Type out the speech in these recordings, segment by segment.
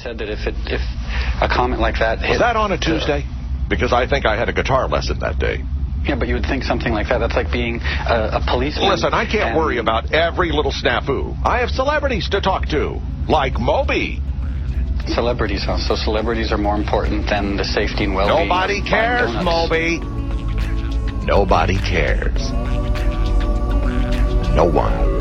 said that if a comment like that hit... Was that on a Tuesday? Because I think I had a guitar lesson that day. Yeah, but you would think something like that. That's like being a policeman. Listen, I can't worry about every little snafu. I have celebrities to talk to, like Moby. Celebrities, huh? So celebrities are more important than the safety and well-being. Nobody cares, Moby. Nobody cares. No one.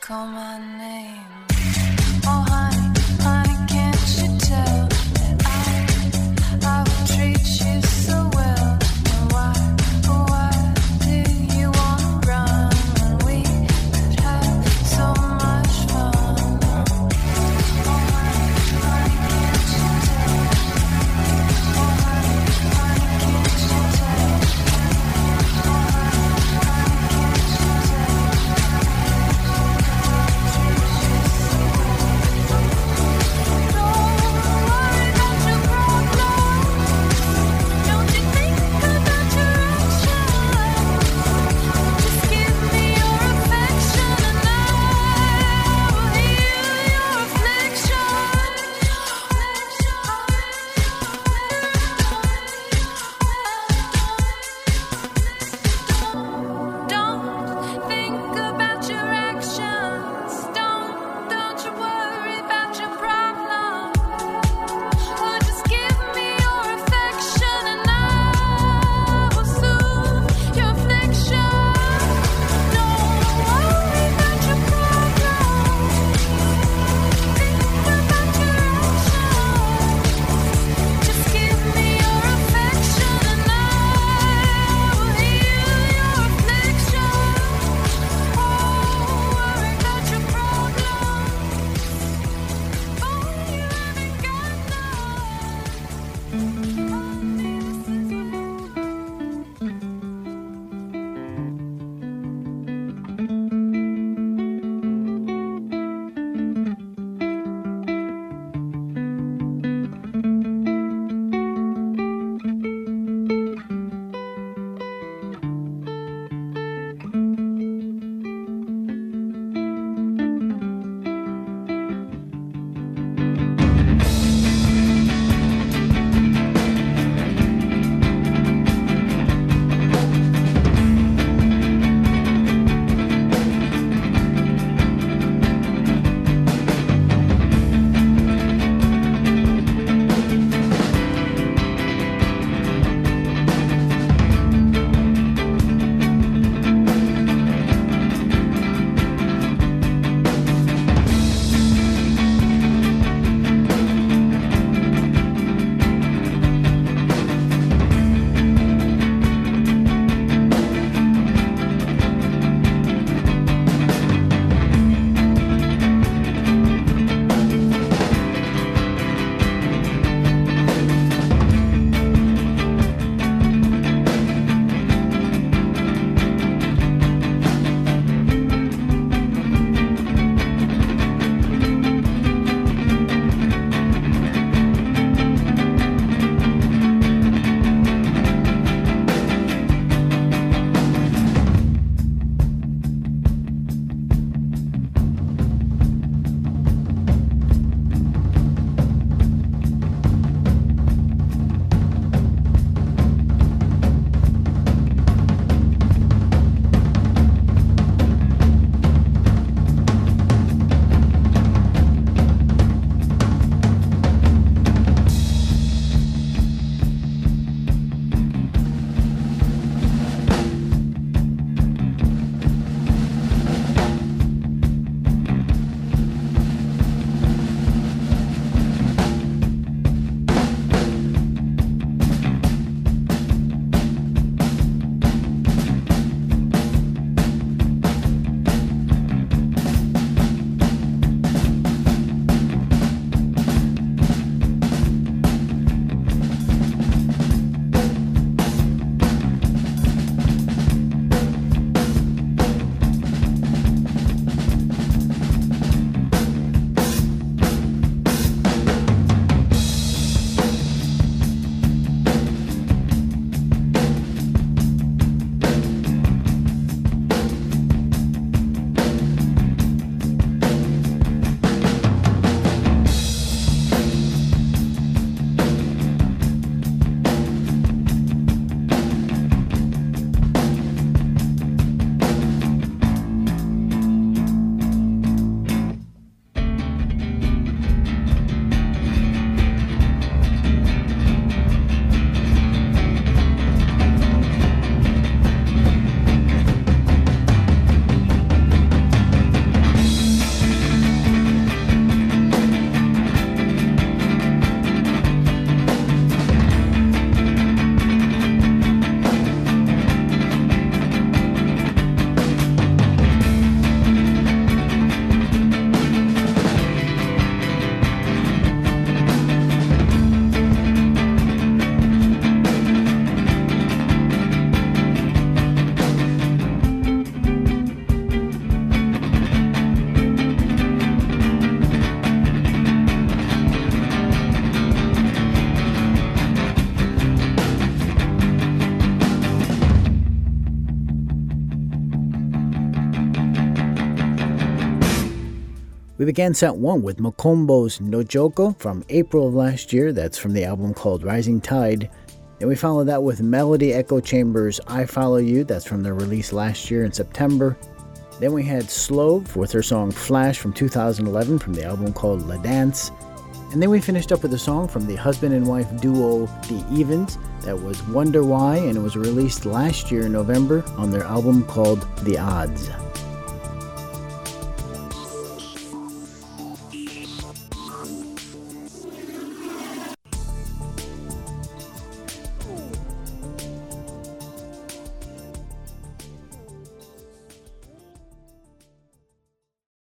call my name. Oh honey, honey, can't you tell that I would treat you so well? And why do you wanna run when we could have so much fun? Oh honey, honey, can't you tell? Oh honey, honey, can't you tell? Oh honey, honey, can't you tell? We began set 1 with Mokombo's Nojoko from April of last year. That's from the album called Rising Tide. Then we followed that with Melody Echo Chambers' I Follow You. That's from their release last year in September. Then we had Slove with her song Flash from 2011 from the album called La Dance. And then we finished up with a song from the husband and wife duo The Evens. That was Wonder Why, and it was released last year in November on their album called The Odds.